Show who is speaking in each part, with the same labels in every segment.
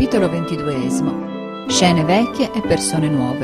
Speaker 1: Capitolo 22. Scene vecchie e persone nuove.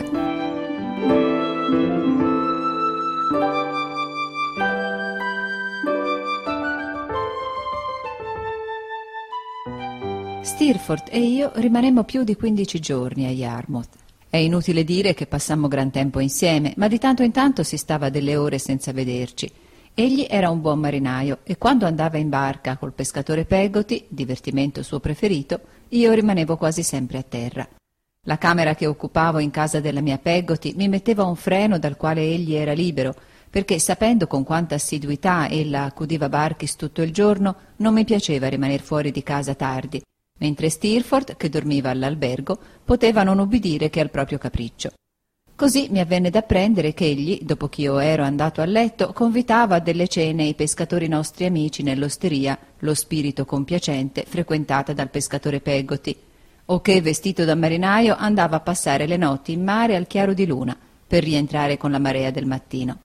Speaker 1: Steerforth e io rimanemmo più di 15 giorni a Yarmouth. È inutile dire che passammo gran tempo insieme, ma di tanto in tanto si stava delle ore senza vederci. Egli era un buon marinaio e quando andava in barca col pescatore Peggotty, divertimento suo preferito, io rimanevo quasi sempre a terra. La camera che occupavo in casa della mia Peggotty mi metteva un freno dal quale egli era libero, perché sapendo con quanta assiduità ella accudiva Barkis tutto il giorno, non mi piaceva rimaner fuori di casa tardi, mentre Steerforth, che dormiva all'albergo, poteva non ubbidire che al proprio capriccio. Così mi avvenne d'apprendere che egli, dopo ch'io ero andato a letto, convitava a delle cene i pescatori nostri amici nell'osteria Lo Spirito Compiacente, frequentata dal pescatore Peggotty, o che, vestito da marinaio, andava a passare le notti in mare al chiaro di luna, per rientrare con la marea del mattino.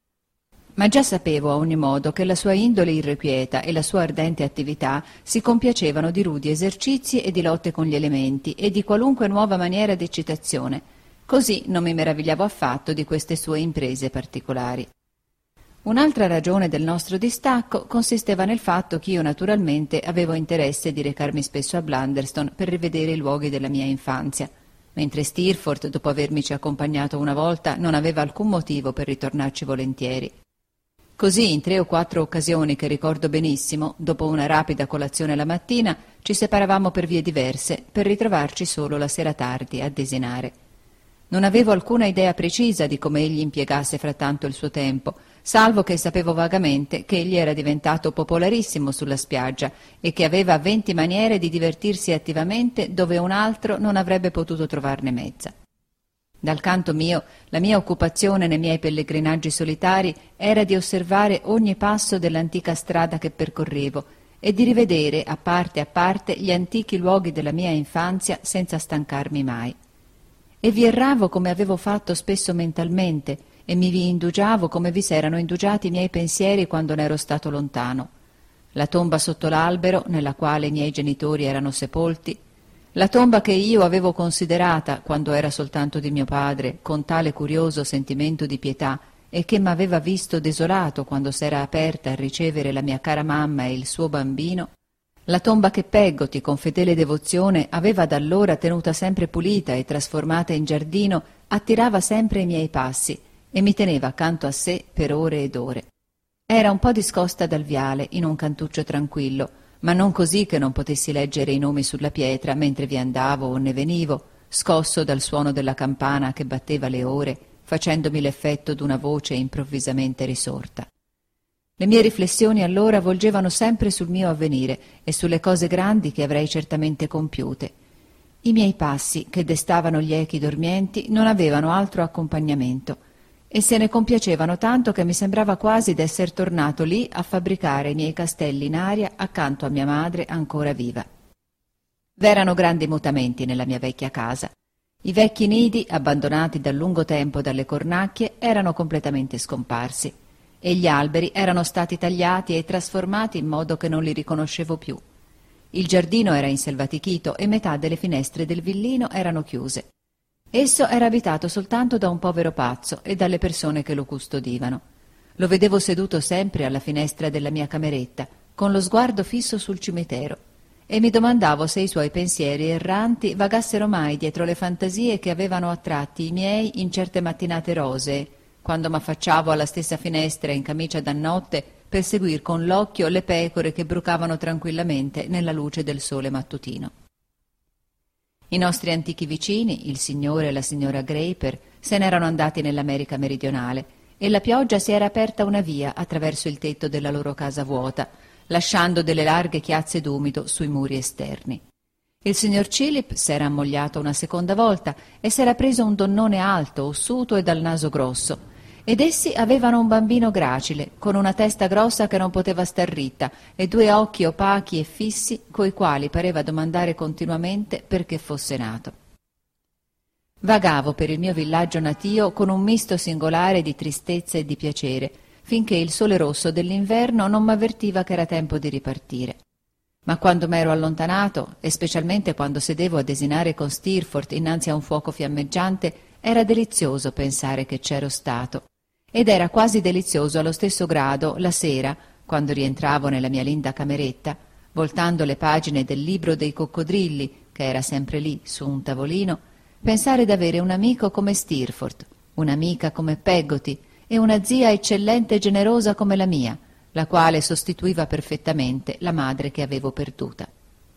Speaker 1: Ma già sapevo a ogni modo che la sua indole irrequieta e la sua ardente attività si compiacevano di rudi esercizi e di lotte con gli elementi e di qualunque nuova maniera di eccitazione. Così non mi meravigliavo affatto di queste sue imprese particolari. Un'altra ragione del nostro distacco consisteva nel fatto che io naturalmente avevo interesse di recarmi spesso a Blunderstone per rivedere i luoghi della mia infanzia, mentre Steerforth, dopo avermici accompagnato una volta, non aveva alcun motivo per ritornarci volentieri. Così, in 3 o 4 occasioni che ricordo benissimo, dopo una rapida colazione la mattina, ci separavamo per vie diverse, per ritrovarci solo la sera tardi a desinare. Non avevo alcuna idea precisa di come egli impiegasse frattanto il suo tempo, salvo che sapevo vagamente che egli era diventato popolarissimo sulla spiaggia e che aveva 20 maniere di divertirsi attivamente dove un altro non avrebbe potuto trovarne mezza. Dal canto mio, la mia occupazione nei miei pellegrinaggi solitari era di osservare ogni passo dell'antica strada che percorrevo e di rivedere a parte gli antichi luoghi della mia infanzia senza stancarmi mai. E vi erravo come avevo fatto spesso mentalmente e mi vi indugiavo come vi s'erano indugiati i miei pensieri quando n'ero stato lontano. La tomba sotto l'albero nella quale i miei genitori erano sepolti, la tomba che io avevo considerata, quando era soltanto di mio padre, con tale curioso sentimento di pietà e che m'aveva visto desolato quando s'era aperta a ricevere la mia cara mamma e il suo bambino, la tomba che Peggotty, con fedele devozione, aveva da allora tenuta sempre pulita e trasformata in giardino, attirava sempre i miei passi e mi teneva accanto a sé per ore ed ore. Era un po' discosta dal viale, in un cantuccio tranquillo, ma non così che non potessi leggere i nomi sulla pietra mentre vi andavo o ne venivo, scosso dal suono della campana che batteva le ore, facendomi l'effetto d'una voce improvvisamente risorta. Le mie riflessioni allora volgevano sempre sul mio avvenire e sulle cose grandi che avrei certamente compiute. I miei passi, che destavano gli echi dormienti, non avevano altro accompagnamento e se ne compiacevano tanto che mi sembrava quasi d'esser tornato lì a fabbricare i miei castelli in aria accanto a mia madre ancora viva. V'erano grandi mutamenti nella mia vecchia casa. I vecchi nidi, abbandonati da lungo tempo dalle cornacchie, erano completamente scomparsi e gli alberi erano stati tagliati e trasformati in modo che non li riconoscevo più. Il giardino era inselvatichito e metà delle finestre del villino erano chiuse. Esso era abitato soltanto da un povero pazzo e dalle persone che lo custodivano. Lo vedevo seduto sempre alla finestra della mia cameretta, con lo sguardo fisso sul cimitero, e mi domandavo se i suoi pensieri erranti vagassero mai dietro le fantasie che avevano attratti i miei in certe mattinate rosee, quando m'affacciavo alla stessa finestra in camicia da notte per seguir con l'occhio le pecore che brucavano tranquillamente nella luce del sole mattutino. I nostri antichi vicini, il signore e la signora Graper, se n'erano andati nell'America meridionale e la pioggia si era aperta una via attraverso il tetto della loro casa vuota, lasciando delle larghe chiazze d'umido sui muri esterni. Il signor Chillip s'era ammogliato una seconda volta e s'era preso un donnone alto, ossuto e dal naso grosso, ed essi avevano un bambino gracile, con una testa grossa che non poteva star ritta e 2 occhi opachi e fissi coi quali pareva domandare continuamente perché fosse nato. Vagavo per il mio villaggio natio con un misto singolare di tristezza e di piacere, finché il sole rosso dell'inverno non m'avvertiva che era tempo di ripartire. Ma quando m'ero allontanato, e specialmente quando sedevo a desinare con Steerforth innanzi a un fuoco fiammeggiante, era delizioso pensare che c'ero stato. Ed era quasi delizioso allo stesso grado la sera, quando rientravo nella mia linda cameretta, voltando le pagine del libro dei coccodrilli, che era sempre lì su un tavolino, pensare d'avere un amico come Steerforth, un'amica come Peggotty e una zia eccellente e generosa come la mia, la quale sostituiva perfettamente la madre che avevo perduta.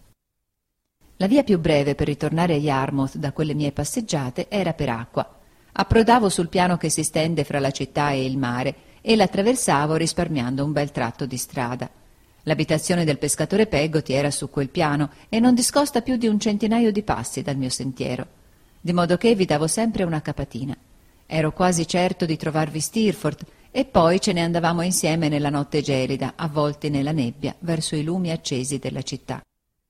Speaker 1: La via più breve per ritornare a Yarmouth da quelle mie passeggiate era per acqua. Approdavo sul piano che si stende fra la città e il mare e l'attraversavo risparmiando un bel tratto di strada. L'abitazione del pescatore Peggotty era su quel piano e non discosta più di un centinaio di passi dal mio sentiero, di modo che vi davo sempre una capatina. Ero quasi certo di trovarvi Steerforth e poi ce ne andavamo insieme nella notte gelida, avvolti nella nebbia, verso i lumi accesi della città.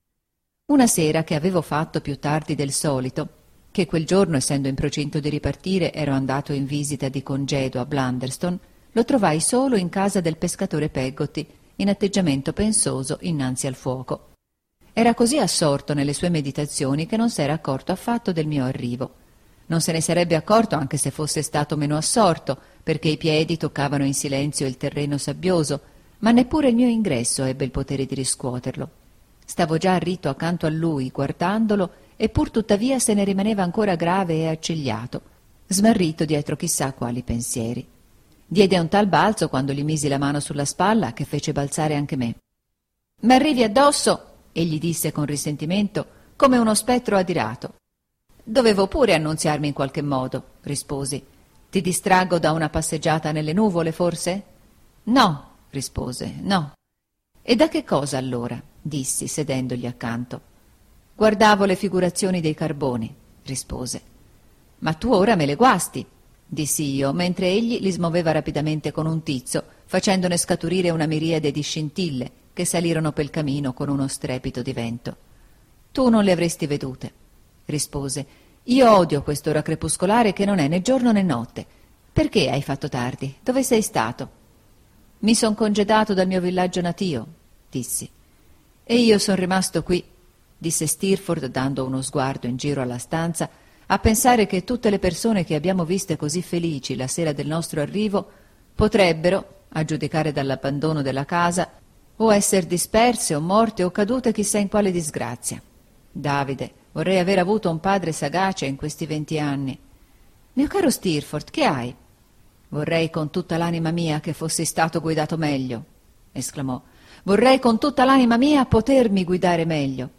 Speaker 1: Una sera che avevo fatto più tardi del solito, che quel giorno, essendo in procinto di ripartire, ero andato in visita di congedo a Blunderstone, lo trovai solo in casa del pescatore Peggotty, in atteggiamento pensoso innanzi al fuoco. Era così assorto nelle sue meditazioni che non s'era accorto affatto del mio arrivo. Non se ne sarebbe accorto anche se fosse stato meno assorto, perché i piedi toccavano in silenzio il terreno sabbioso, ma neppure il mio ingresso ebbe il potere di riscuoterlo. Stavo già ritto accanto a lui, guardandolo, e pur tuttavia se ne rimaneva ancora grave e accigliato, smarrito dietro chissà quali pensieri. Diede un tal balzo quando gli misi la mano sulla spalla che fece balzare anche me. «M'arrivi addosso!» egli disse con risentimento, come uno spettro adirato. «Dovevo pure annunziarmi in qualche modo», risposi. «Ti distraggo da una passeggiata nelle nuvole, forse?» «No», rispose, «no». «E da che cosa allora?» dissi, sedendogli accanto. «Guardavo le figurazioni dei carboni», rispose. «Ma tu ora me le guasti», dissi io, mentre egli li smuoveva rapidamente con un tizzo, facendone scaturire una miriade di scintille che salirono pel camino con uno strepito di vento. «Tu non le avresti vedute», rispose. «Io odio quest'ora crepuscolare che non è né giorno né notte. Perché hai fatto tardi? Dove sei stato?» «Mi son congedato dal mio villaggio natio», dissi. «E io son rimasto qui», disse Steerforth dando uno sguardo in giro alla stanza, «a pensare che tutte le persone che abbiamo viste così felici la sera del nostro arrivo potrebbero, a giudicare dall'abbandono della casa, o esser disperse o morte o cadute chissà in quale disgrazia. Davide, vorrei aver avuto un padre sagace in questi 20 anni. Mio caro Steerforth, che hai?» «Vorrei con tutta l'anima mia che fossi stato guidato meglio», esclamò. «Vorrei con tutta l'anima mia potermi guidare meglio».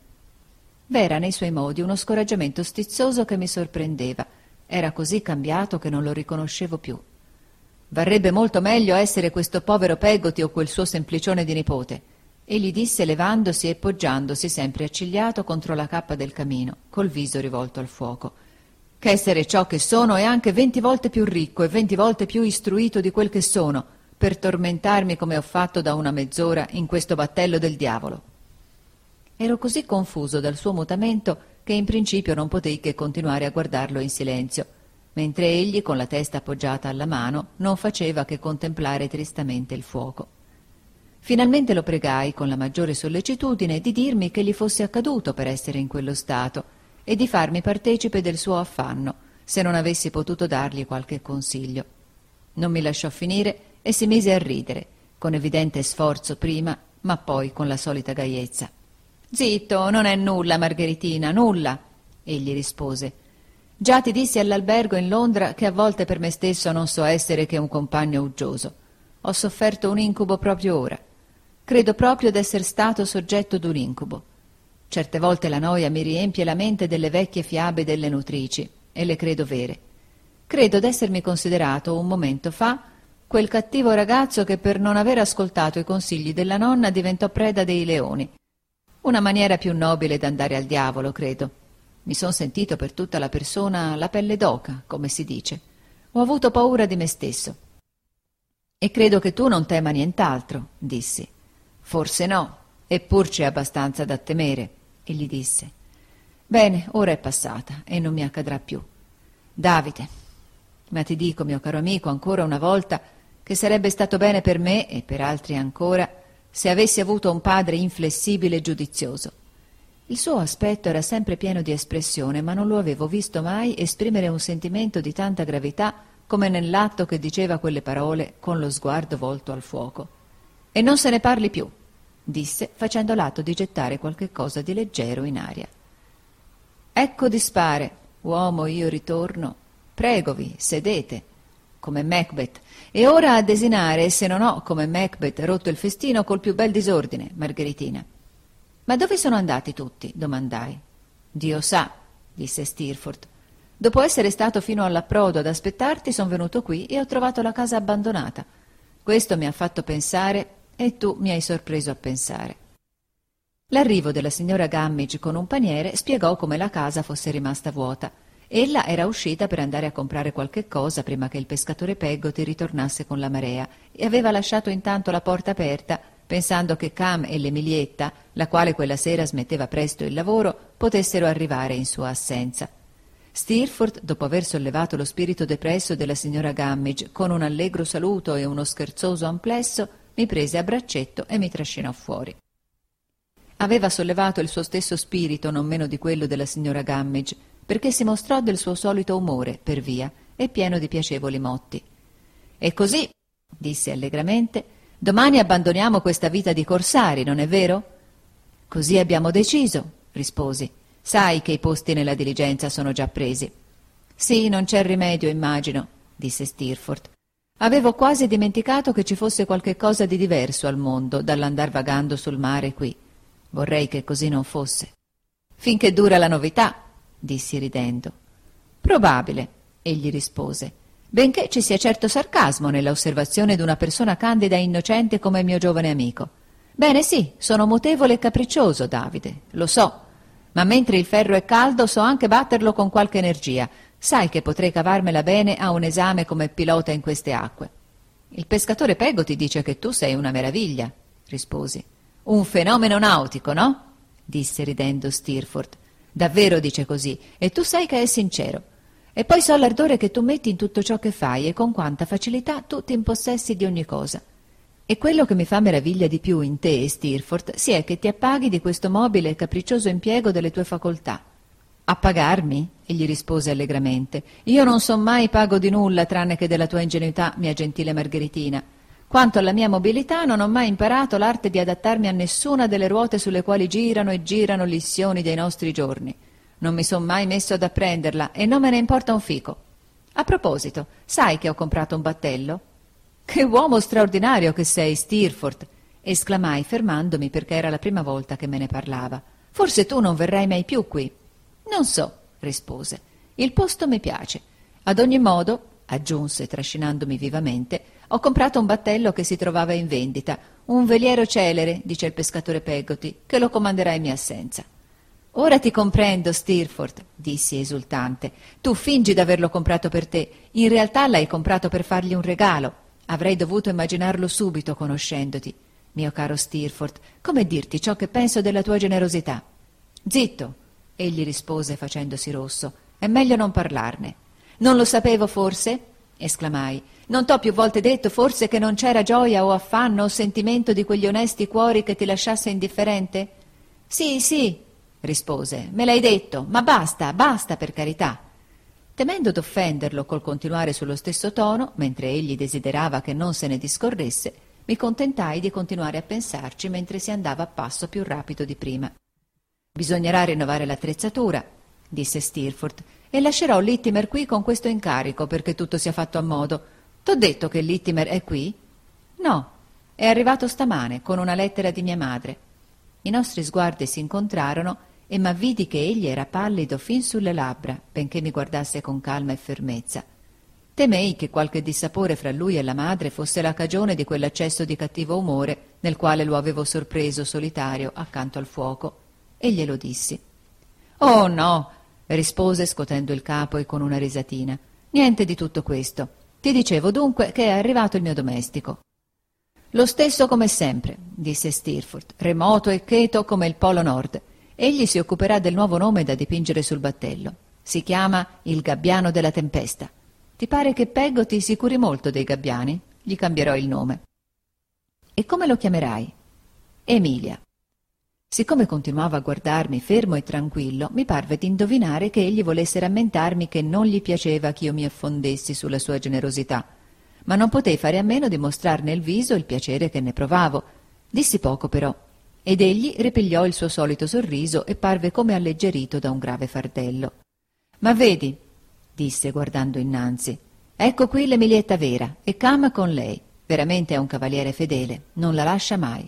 Speaker 1: V'era nei suoi modi uno scoraggiamento stizzoso che mi sorprendeva. Era così cambiato che non lo riconoscevo più. «Varrebbe molto meglio essere questo povero Peggotty o quel suo semplicione di nipote», egli disse levandosi e poggiandosi sempre accigliato contro la cappa del camino, col viso rivolto al fuoco, «che essere ciò che sono e anche 20 volte più ricco e 20 volte più istruito di quel che sono, per tormentarmi come ho fatto da una mezz'ora in questo battello del diavolo». Ero così confuso dal suo mutamento che in principio non potei che continuare a guardarlo in silenzio, mentre egli, con la testa appoggiata alla mano, non faceva che contemplare tristamente il fuoco. Finalmente lo pregai, con la maggiore sollecitudine, di dirmi che gli fosse accaduto per essere in quello stato e di farmi partecipe del suo affanno, se non avessi potuto dargli qualche consiglio. Non mi lasciò finire e si mise a ridere, con evidente sforzo prima, ma poi con la solita gaiezza. «Zitto, non è nulla, Margheritina, nulla», egli rispose. «Già ti dissi all'albergo in Londra che a volte per me stesso non so essere che un compagno uggioso. Ho sofferto un incubo proprio ora. Credo proprio d'esser stato soggetto d'un incubo. Certe volte la noia mi riempie la mente delle vecchie fiabe delle nutrici, e le credo vere. Credo d'essermi considerato un momento fa quel cattivo ragazzo che per non aver ascoltato i consigli della nonna diventò preda dei leoni. Una maniera più nobile d'andare al diavolo, credo. Mi son sentito per tutta la persona la pelle d'oca, come si dice. Ho avuto paura di me stesso. E credo che tu non tema nient'altro, dissi. Forse no, eppur c'è abbastanza da temere, egli disse. Bene, ora è passata e non mi accadrà più. Davide, ma ti dico, mio caro amico, ancora una volta, che sarebbe stato bene per me e per altri ancora se avessi avuto un padre inflessibile e giudizioso. Il suo aspetto era sempre pieno di espressione, ma non lo avevo visto mai esprimere un sentimento di tanta gravità come nell'atto che diceva quelle parole con lo sguardo volto al fuoco. «E non se ne parli più», disse, facendo l'atto di gettare qualche cosa di leggero in aria. «Ecco dispare, uomo io ritorno, pregovi, sedete, come Macbeth, e ora a desinare, se non ho, come Macbeth, rotto il festino col più bel disordine, Margheritina». «Ma dove sono andati tutti?» domandai. «Dio sa», disse Steerforth. «Dopo essere stato fino all'approdo ad aspettarti, son venuto qui e ho trovato la casa abbandonata. Questo mi ha fatto pensare e tu mi hai sorpreso a pensare». L'arrivo della signora Gummidge con un paniere spiegò come la casa fosse rimasta vuota. Ella era uscita per andare a comprare qualche cosa prima che il pescatore Peggotty ritornasse con la marea e aveva lasciato intanto la porta aperta, pensando che Cam e l'Emilietta, la quale quella sera smetteva presto il lavoro, potessero arrivare in sua assenza. Steerforth, dopo aver sollevato lo spirito depresso della signora Gummidge con un allegro saluto e uno scherzoso amplesso, mi prese a braccetto e mi trascinò fuori. Aveva sollevato il suo stesso spirito, non meno di quello della signora Gummidge, perché si mostrò del suo solito umore, per via, e pieno di piacevoli motti. «E così», disse allegramente, «domani abbandoniamo questa vita di corsari, non è vero?» «Così abbiamo deciso», risposi. «Sai che i posti nella diligenza sono già presi». «Sì, non c'è rimedio, immagino», disse Steerforth. «Avevo quasi dimenticato che ci fosse qualche cosa di diverso al mondo dall'andar vagando sul mare qui. Vorrei che così non fosse». «Finché dura la novità», dissi ridendo. «Probabile», egli rispose, benché ci sia certo sarcasmo nella osservazione d'una persona candida e innocente come il mio giovane amico. Bene, sì, sono mutevole e capriccioso, Davide, lo so, ma mentre il ferro è caldo so anche batterlo con qualche energia. Sai che potrei cavarmela bene a un esame come pilota in queste acque». «Il pescatore Peggotty dice che tu sei una meraviglia», risposi. «Un fenomeno nautico, no?» disse ridendo Steerforth. «Davvero dice così, e tu sai che è sincero. E poi so l'ardore che tu metti in tutto ciò che fai e con quanta facilità tu ti impossessi di ogni cosa. E quello che mi fa meraviglia di più in te, Steerforth, si è che ti appaghi di questo mobile e capriccioso impiego delle tue facoltà». «Appagarmi?» egli rispose allegramente. «Io non son mai pago di nulla tranne che della tua ingenuità, mia gentile Margheritina. Quanto alla mia mobilità, non ho mai imparato l'arte di adattarmi a nessuna delle ruote sulle quali girano e girano gli issioni dei nostri giorni. Non mi son mai messo ad apprenderla e non me ne importa un fico. A proposito, sai che ho comprato un battello?» «Che uomo straordinario che sei, Steerforth!» esclamai fermandomi perché era la prima volta che me ne parlava. «Forse tu non verrai mai più qui?» «Non so», rispose. «Il posto mi piace. Ad ogni modo», aggiunse trascinandomi vivamente, «ho comprato un battello che si trovava in vendita, un veliero celere, dice il pescatore Peggotty, che lo comanderà in mia assenza». «Ora ti comprendo, Steerforth», dissi esultante. «Tu fingi d'averlo comprato per te, in realtà l'hai comprato per fargli un regalo. Avrei dovuto immaginarlo subito, conoscendoti. Mio caro Steerforth, come dirti ciò che penso della tua generosità?» «Zitto», egli rispose facendosi rosso, «è meglio non parlarne». «Non lo sapevo forse?» esclamai. «Non t'ho più volte detto forse che non c'era gioia o affanno o sentimento di quegli onesti cuori che ti lasciasse indifferente?» «Sì, sì», rispose, «me l'hai detto, ma basta, basta per carità». Temendo d'offenderlo col continuare sullo stesso tono, mentre egli desiderava che non se ne discorresse, mi contentai di continuare a pensarci mentre si andava a passo più rapido di prima. «Bisognerà rinnovare l'attrezzatura», disse Steerforth, «e lascerò Littimer qui con questo incarico perché tutto sia fatto a modo. T'ho detto che Littimer è qui?» «No, è arrivato stamane con una lettera di mia madre». I nostri sguardi si incontrarono e m'avvidi che egli era pallido fin sulle labbra, benché mi guardasse con calma e fermezza. Temei che qualche dissapore fra lui e la madre fosse la cagione di quell'accesso di cattivo umore nel quale lo avevo sorpreso solitario accanto al fuoco, e glielo dissi. «Oh no», rispose scotendo il capo e con una risatina, «niente di tutto questo. Ti dicevo dunque che è arrivato il mio domestico». «Lo stesso come sempre», disse Steerforth, «remoto e cheto come il Polo Nord. Egli si occuperà del nuovo nome da dipingere sul battello. Si chiama il Gabbiano della Tempesta. Ti pare che Peggotty si curi molto dei gabbiani? Gli cambierò il nome». «E come lo chiamerai?» Emilia. Siccome continuava a guardarmi fermo e tranquillo, mi parve di indovinare che egli volesse rammentarmi che non gli piaceva ch'io mi affondessi sulla sua generosità, ma non potei fare a meno di mostrar nel viso il piacere che ne provavo. Dissi poco però, ed egli ripigliò il suo solito sorriso e parve come alleggerito da un grave fardello. «Ma vedi», disse guardando innanzi, «ecco qui l'Emilietta vera, e Cam con lei. Veramente è un cavaliere fedele, non la lascia mai».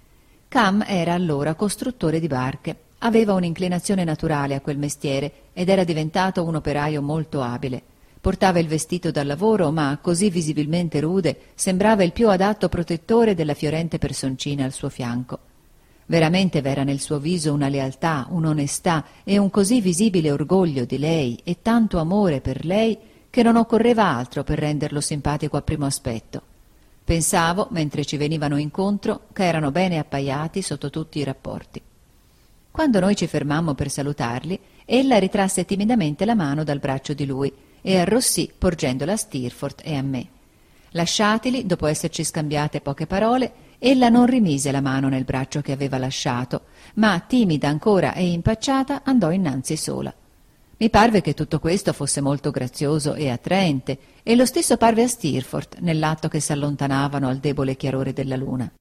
Speaker 1: Cam era allora costruttore di barche, aveva un'inclinazione naturale a quel mestiere ed era diventato un operaio molto abile. Portava il vestito da lavoro, ma così visibilmente rude sembrava il più adatto protettore della fiorente personcina al suo fianco. Veramente v'era nel suo viso una lealtà, un'onestà e un così visibile orgoglio di lei e tanto amore per lei che non occorreva altro per renderlo simpatico a primo aspetto. Pensavo, mentre ci venivano incontro, che erano bene appaiati sotto tutti i rapporti. Quando noi ci fermammo per salutarli, ella ritrasse timidamente la mano dal braccio di lui e arrossì porgendola a Steerforth e a me. Lasciatili, dopo esserci scambiate poche parole, ella non rimise la mano nel braccio che aveva lasciato, ma, timida ancora e impacciata, andò innanzi sola. Mi parve che tutto questo fosse molto grazioso e attraente, e lo stesso parve a Steerforth nell'atto che s'allontanavano al debole chiarore della luna.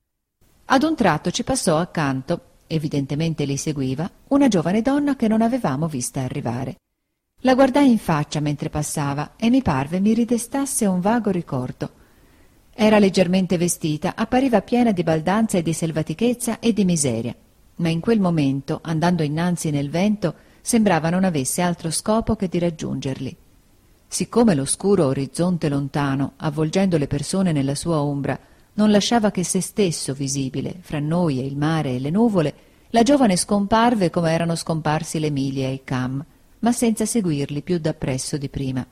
Speaker 1: Ad un tratto ci passò accanto, evidentemente li seguiva, una giovane donna che non avevamo vista arrivare. La guardai in faccia mentre passava e mi parve mi ridestasse un vago ricordo. Era leggermente vestita, appariva piena di baldanza e di selvatichezza e di miseria, ma in quel momento, andando innanzi nel vento, sembrava non avesse altro scopo che di raggiungerli. Siccome l'oscuro orizzonte lontano, avvolgendo le persone nella sua ombra, non lasciava che se stesso visibile, fra noi e il mare e le nuvole, la giovane scomparve come erano scomparsi l'Emilia e il Cam, ma senza seguirli più dappresso di prima.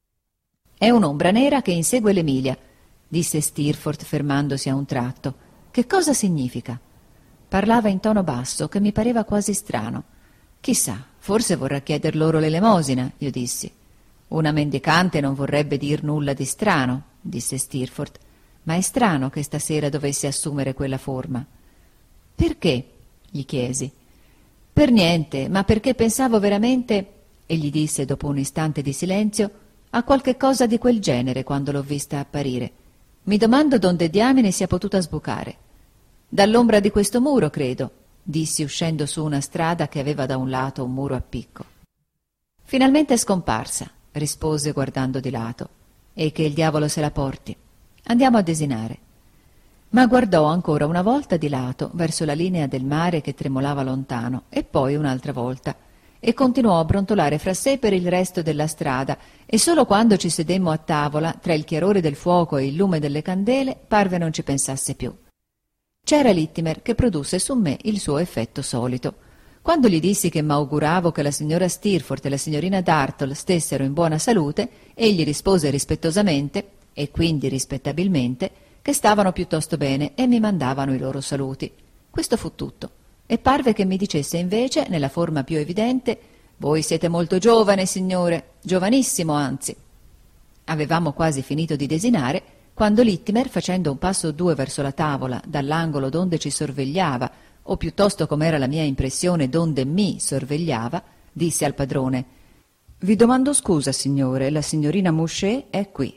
Speaker 1: «È un'ombra nera che insegue l'Emilia», disse Steerforth fermandosi a un tratto. «Che cosa significa?» Parlava in tono basso, che mi pareva quasi strano. «Chissà, forse vorrà chieder loro l'elemosina», io dissi. «Una mendicante non vorrebbe dir nulla di strano», disse Steerforth, «ma è strano che stasera dovesse assumere quella forma». «Perché?» gli chiesi. «Per niente, ma perché pensavo veramente», egli disse dopo un istante di silenzio, «a qualche cosa di quel genere quando l'ho vista apparire. Mi domando donde diamine sia potuta sbucare. Dall'ombra di questo muro, credo», dissi uscendo su una strada che aveva da un lato un muro a picco. «Finalmente è scomparsa», rispose guardando di lato, «e che il diavolo se la porti. Andiamo a desinare». Ma guardò ancora una volta di lato verso la linea del mare che tremolava lontano e poi un'altra volta e continuò a brontolare fra sé per il resto della strada e solo quando ci sedemmo a tavola tra il chiarore del fuoco e il lume delle candele parve non ci pensasse più. C'era Littimer che produsse su me il suo effetto solito. Quando gli dissi che m'auguravo che la signora Steerforth e la signorina Dartle stessero in buona salute, egli rispose rispettosamente, e quindi rispettabilmente, che stavano piuttosto bene e mi mandavano i loro saluti. Questo fu tutto, e parve che mi dicesse invece, nella forma più evidente, «Voi siete molto giovane, signore, giovanissimo anzi». Avevamo quasi finito di desinare, quando Littimer, facendo un passo o due verso la tavola, dall'angolo donde ci sorvegliava, o piuttosto com'era la mia impressione donde mi sorvegliava, disse al padrone: «Vi domando scusa, signore, la signorina Mouchet è qui».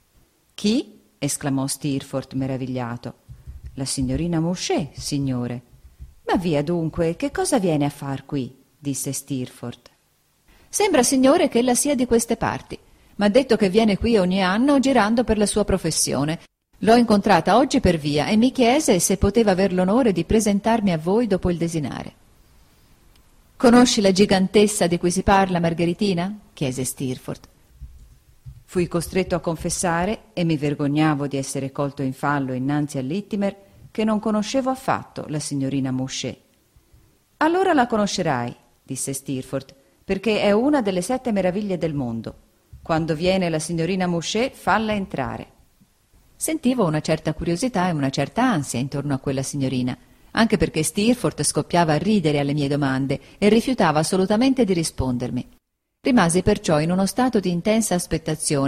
Speaker 1: «Chi?» esclamò Steerforth meravigliato. «La signorina Mouchet, signore». «Ma via dunque, che cosa viene a far qui?» disse Steerforth. «Sembra, signore, che ella sia di queste parti. M'ha detto che viene qui ogni anno girando per la sua professione. L'ho incontrata oggi per via e mi chiese se poteva aver l'onore di presentarmi a voi dopo il desinare». «Conosci la gigantessa di cui si parla, Margheritina?» chiese Steerforth. Fui costretto a confessare, e mi vergognavo di essere colto in fallo innanzi a Littimer, che non conoscevo affatto la signorina Mouchet. «Allora la conoscerai», disse Steerforth, «perché è una delle 7 meraviglie del mondo. Quando viene la signorina Mouchet, falla entrare». Sentivo una certa curiosità e una certa ansia intorno a quella signorina, anche perché Steerforth scoppiava a ridere alle mie domande e rifiutava assolutamente di rispondermi. Rimasi perciò in uno stato di intensa aspettazione,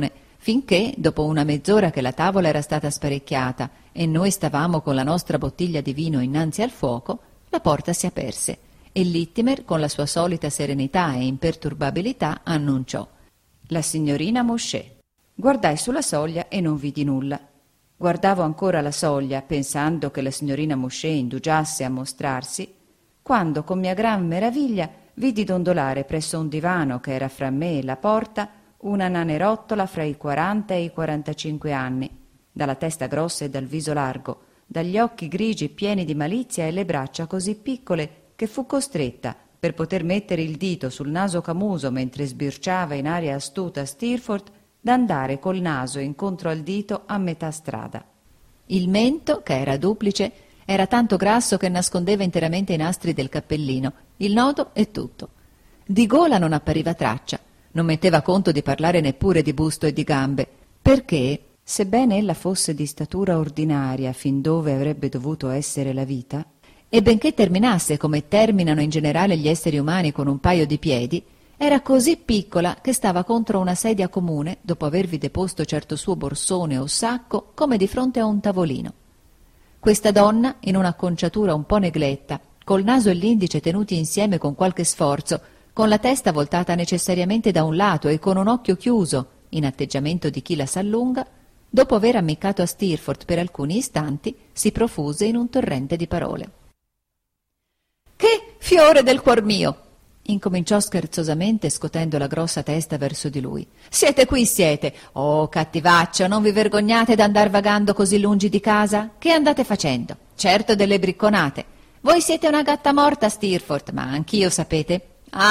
Speaker 1: finché, dopo una mezz'ora che la tavola era stata sparecchiata e noi stavamo con la nostra bottiglia di vino innanzi al fuoco, la porta si aperse e Littimer, con la sua solita serenità e imperturbabilità, annunciò: «La signorina Mouchet». Guardai sulla soglia e non vidi nulla. Guardavo ancora la soglia, pensando che la signorina Mouchet indugiasse a mostrarsi, quando, con mia gran meraviglia, vidi dondolare presso un divano che era fra me e la porta una nanerottola fra i 40 e i 45 anni, dalla testa grossa e dal viso largo, dagli occhi grigi pieni di malizia e le braccia così piccole che fu costretta, per poter mettere il dito sul naso camuso mentre sbirciava in aria astuta Steerforth, d'andare col naso incontro al dito a metà strada. Il mento, che era duplice, era tanto grasso che nascondeva interamente i nastri del cappellino, il nodo e tutto. Di gola non appariva traccia, non metteva conto di parlare neppure di busto e di gambe, perché, sebbene ella fosse di statura ordinaria fin dove avrebbe dovuto essere la vita, e benché terminasse come terminano in generale gli esseri umani con un paio di piedi, era così piccola che stava contro una sedia comune, dopo avervi deposto certo suo borsone o sacco, come di fronte a un tavolino. Questa donna, in un'acconciatura un po' negletta, col naso e l'indice tenuti insieme con qualche sforzo, con la testa voltata necessariamente da un lato e con un occhio chiuso, in atteggiamento di chi la s'allunga, dopo aver ammiccato a Steerforth per alcuni istanti, si profuse in un torrente di parole. «Che fiore del cuor mio!» incominciò scherzosamente scotendo la grossa testa verso di lui. «Siete qui, siete! Oh, cattivaccio, non vi vergognate d'andar vagando così lungi di casa? Che andate facendo? Certo delle bricconate. Voi siete una gatta morta, Steerforth, ma anch'io, sapete.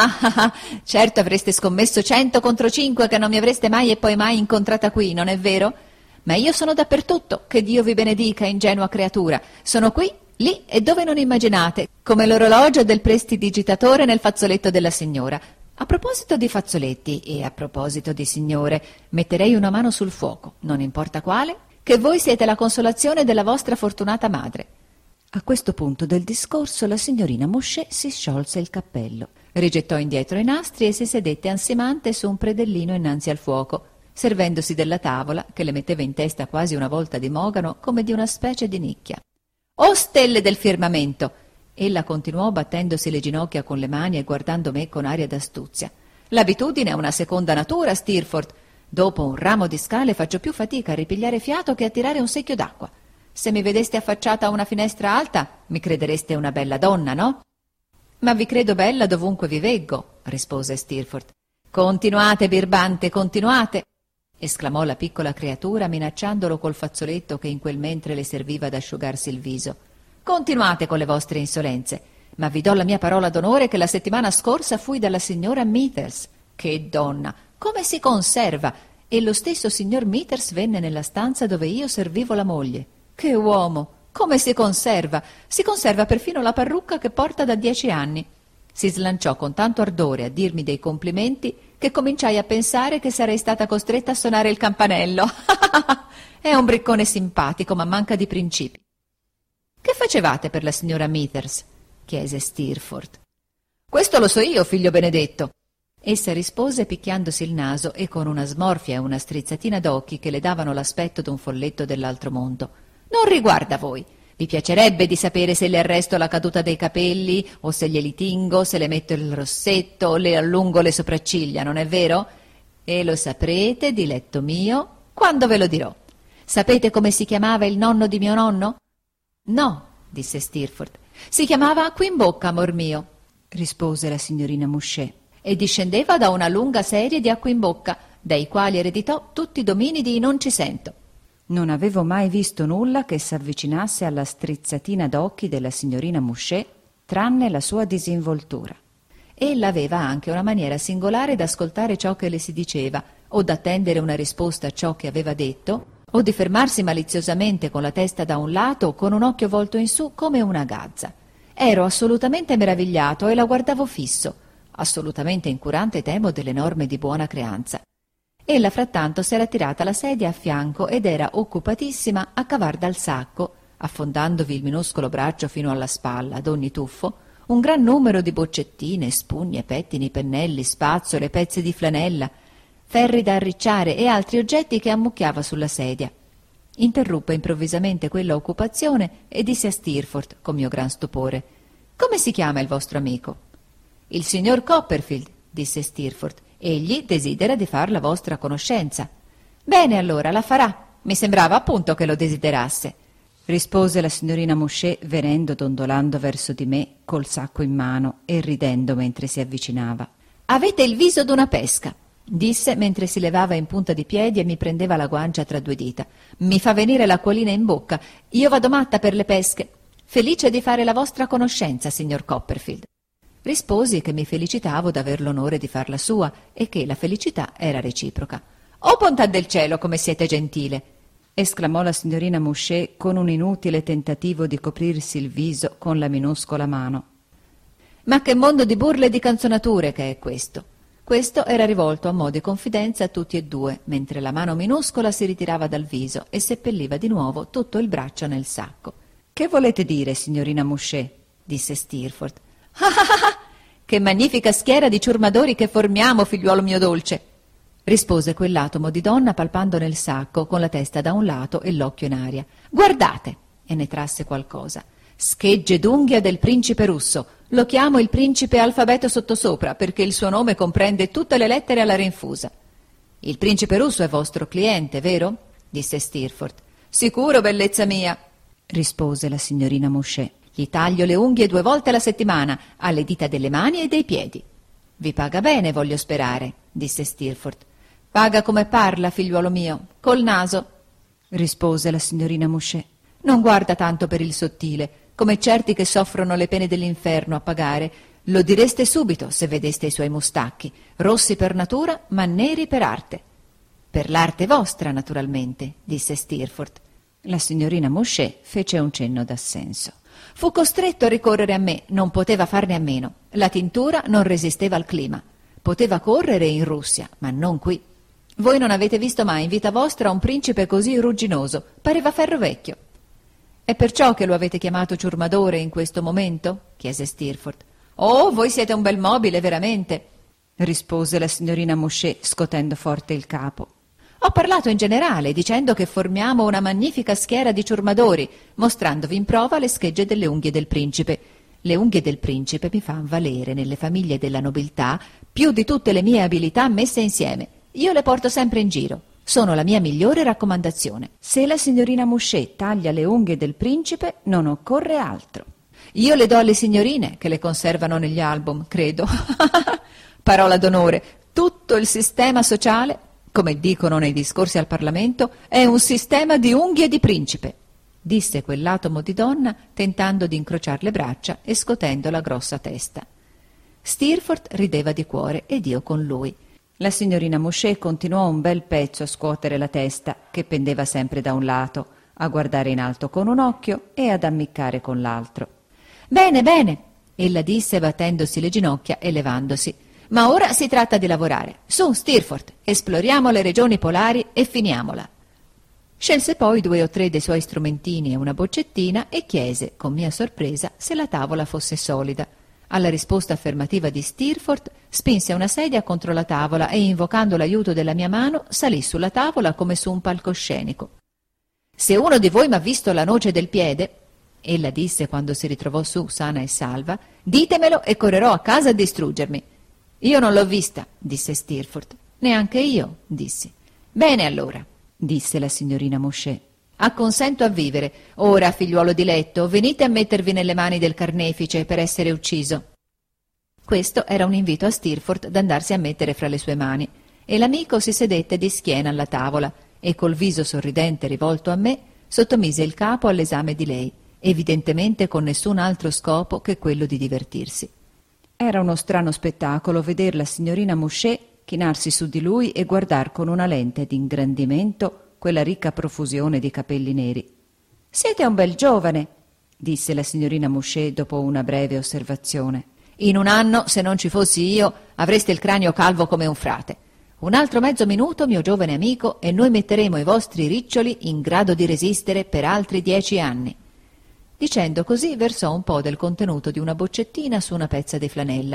Speaker 1: Certo avreste scommesso 100 contro 5 che non mi avreste mai e poi mai incontrata qui, non è vero? Ma io sono dappertutto, che Dio vi benedica, ingenua creatura. Sono qui, lì e dove non immaginate, come l'orologio del prestidigitatore nel fazzoletto della signora. A proposito di fazzoletti e a proposito di signore, metterei una mano sul fuoco, non importa quale, che voi siete la consolazione della vostra fortunata madre». A questo punto del discorso la signorina Mouchet si sciolse il cappello, rigettò indietro i nastri e si sedette ansimante su un predellino innanzi al fuoco, servendosi della tavola, che le metteva in testa quasi una volta di mogano, come di una specie di nicchia. «O stelle del firmamento!» ella continuò battendosi le ginocchia con le mani e guardando me con aria d'astuzia. «L'abitudine è una seconda natura, Steerforth. Dopo un ramo di scale faccio più fatica a ripigliare fiato che a tirare un secchio d'acqua. Se mi vedeste affacciata a una finestra alta, mi credereste una bella donna, no?» «Ma vi credo bella dovunque vi veggo», rispose Steerforth. «Continuate, birbante, continuate!» esclamò la piccola creatura minacciandolo col fazzoletto che in quel mentre le serviva ad asciugarsi il viso. «Continuate con le vostre insolenze, ma vi do la mia parola d'onore che la settimana scorsa fui dalla signora Mithers. Che donna! Come si conserva! E lo stesso signor Mithers venne nella stanza dove io servivo la moglie. Che uomo! Come si conserva? Si conserva perfino la parrucca che porta da 10 anni. Si slanciò con tanto ardore a dirmi dei complimenti che cominciai a pensare che sarei stata costretta a suonare il campanello. È un briccone simpatico, ma manca di principi». «Che facevate per la signora Mithers?» chiese Steerforth. «Questo lo so io, figlio benedetto». Essa rispose picchiandosi il naso e con una smorfia e una strizzatina d'occhi che le davano l'aspetto d'un folletto dell'altro mondo. «Non riguarda voi. Vi piacerebbe di sapere se le arresto la caduta dei capelli, o se glieli tingo, se le metto il rossetto, o le allungo le sopracciglia, non è vero? E lo saprete, diletto mio, quando ve lo dirò. Sapete come si chiamava il nonno di mio nonno?» «No», disse Steerforth. «Si chiamava Acqua in Bocca, amor mio», rispose la signorina Mouchet, «e discendeva da una lunga serie di acqua in bocca, dai quali ereditò tutti i domini di Non ci sento». Non avevo mai visto nulla che s'avvicinasse alla strizzatina d'occhi della signorina Mouchet, tranne la sua disinvoltura. Ella aveva anche una maniera singolare d'ascoltare ciò che le si diceva, o d'attendere una risposta a ciò che aveva detto, o di fermarsi maliziosamente con la testa da un lato o con un occhio volto in su come una gazza. Ero assolutamente meravigliato e la guardavo fisso, assolutamente incurante, temo, delle norme di buona creanza. Ella frattanto s'era tirata la sedia a fianco ed era occupatissima a cavar dal sacco, affondandovi il minuscolo braccio fino alla spalla, ad ogni tuffo, un gran numero di boccettine, spugne, pettini, pennelli, spazzole, pezzi di flanella. ferri da arricciare e altri oggetti che ammucchiava sulla sedia. Interruppe improvvisamente quella occupazione e disse a Steerforth, con mio gran stupore: «Come si chiama il vostro amico?» «Il signor Copperfield», disse Steerforth. «Egli desidera di far la vostra conoscenza». «Bene, allora, la farà. Mi sembrava appunto che lo desiderasse», rispose la signorina Mouchet, venendo dondolando verso di me col sacco in mano e ridendo mentre si avvicinava. «Avete il viso d'una pesca», disse mentre si levava in punta di piedi e mi prendeva la guancia tra due dita. «Mi fa venire l'acquolina in bocca. Io vado matta per le pesche. Felice di fare la vostra conoscenza, signor Copperfield». Risposi che mi felicitavo d'aver l'onore di far la sua e che la felicità era reciproca. «Oh, bontà del cielo, come siete gentile!» esclamò la signorina Mouchet con un inutile tentativo di coprirsi il viso con la minuscola mano. «Ma che mondo di burle e di canzonature che è questo!» Questo era rivolto a mo' di confidenza a tutti e due, mentre la mano minuscola si ritirava dal viso e seppelliva di nuovo tutto il braccio nel sacco. «Che volete dire, signorina Mouchet?» disse Steerforth. «Ah ah ah! Che magnifica schiera di ciurmadori che formiamo, figliuolo mio dolce!» rispose quell'atomo di donna palpando nel sacco con la testa da un lato e l'occhio in aria. «Guardate!» e ne trasse qualcosa. «Schegge d'unghia del principe russo. Lo chiamo il principe alfabeto sottosopra perché il suo nome comprende tutte le lettere alla rinfusa». «Il principe russo è vostro cliente, vero?» disse Steerforth. «Sicuro, bellezza mia», rispose la signorina Mouchet. «Gli taglio le unghie 2 volte alla settimana, alle dita delle mani e dei piedi». «Vi paga bene, voglio sperare», disse Steerforth. «Paga come parla, figliuolo mio, col naso», rispose la signorina Mouchet. «Non guarda tanto per il sottile, come certi che soffrono le pene dell'inferno a pagare. Lo direste subito se vedeste i suoi mustacchi, rossi per natura ma neri per arte». «Per l'arte vostra, naturalmente», disse Steerforth. La signorina Mouchet fece un cenno d'assenso. «Fu costretto a ricorrere a me, non poteva farne a meno. La tintura non resisteva al clima. Poteva correre in Russia, ma non qui. Voi non avete visto mai in vita vostra un principe così rugginoso, pareva ferro vecchio». «È perciò che lo avete chiamato ciurmadore in questo momento?» chiese Steerforth. «Oh, voi siete un bel mobile, veramente», rispose la signorina Mouchet, scotendo forte il capo. «Ho parlato in generale, dicendo che formiamo una magnifica schiera di ciurmadori, mostrandovi in prova le schegge delle unghie del principe. Le unghie del principe mi fan valere nelle famiglie della nobiltà più di tutte le mie abilità messe insieme. Io le porto sempre in giro. Sono la mia migliore raccomandazione». «Se la signorina Mouchet taglia le unghie del principe, non occorre altro». «Io le do alle signorine, che le conservano negli album, credo». «Parola d'onore, tutto il sistema sociale, come dicono nei discorsi al Parlamento, è un sistema di unghie di principe», disse quell'atomo di donna, tentando di incrociar le braccia e scotendo la grossa testa. Steerforth rideva di cuore ed io con lui. La signorina Mouchet continuò un bel pezzo a scuotere la testa, che pendeva sempre da un lato, a guardare in alto con un occhio e ad ammiccare con l'altro. «Bene, bene», ella disse battendosi le ginocchia e levandosi. «Ma ora si tratta di lavorare. Su, Steerforth, esploriamo le regioni polari e finiamola». Scelse poi 2 o 3 dei suoi strumentini e una boccettina e chiese, con mia sorpresa, se la tavola fosse solida. Alla risposta affermativa di Steerforth, spinse una sedia contro la tavola e, invocando l'aiuto della mia mano, salì sulla tavola come su un palcoscenico. «Se uno di voi m'ha visto la noce del piede», ella disse quando si ritrovò su sana e salva, «ditemelo e correrò a casa a distruggermi». «Io non l'ho vista», disse Steerforth. «Neanche io», dissi. «Bene allora», disse la signorina Mouchet. «Acconsento a vivere. Ora, figliuolo diletto, venite a mettervi nelle mani del carnefice per essere ucciso». Questo era un invito a Steerforth d'andarsi a mettere fra le sue mani, e l'amico si sedette di schiena alla tavola e col viso sorridente rivolto a me sottomise il capo all'esame di lei, evidentemente con nessun altro scopo che quello di divertirsi. Era uno strano spettacolo veder la signorina Mouchet chinarsi su di lui e guardar con una lente d'ingrandimento quella ricca profusione di capelli neri. «Siete un bel giovane», disse la signorina Mouchet dopo una breve osservazione. «In un anno, se non ci fossi io, avreste il cranio calvo come un frate. Un altro mezzo minuto, mio giovane amico, e noi metteremo i vostri riccioli in grado di resistere per altri 10 anni». Dicendo così versò un po' del contenuto di una boccettina su una pezza di flanella